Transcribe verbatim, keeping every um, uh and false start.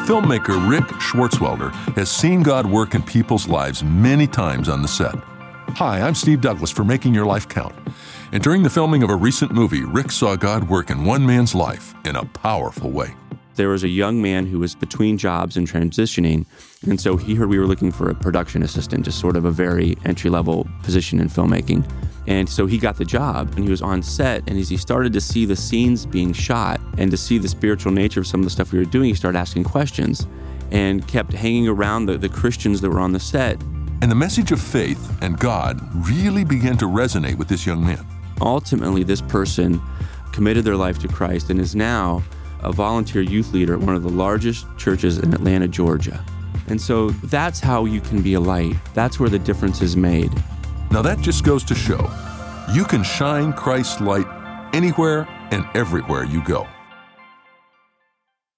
filmmaker Rick Schwartzwelder has seen God work in people's lives many times on the set. Hi, I'm Steve Douglas for Making Your Life Count. And during the filming of a recent movie, Rick saw God work in one man's life in a powerful way. There was a young man who was between jobs and transitioning, and so he heard we were looking for a production assistant, just sort of a very entry-level position in filmmaking. And so he got the job, and he was on set, and as he started to see the scenes being shot and to see the spiritual nature of some of the stuff we were doing, he started asking questions and kept hanging around the, the Christians that were on the set. And the message of faith and God really began to resonate with this young man. Ultimately, this person committed their life to Christ and is now a volunteer youth leader at one of the largest churches in Atlanta, Georgia. And so that's how you can be a light. That's where the difference is made. Now that just goes to show you can shine Christ's light anywhere and everywhere you go.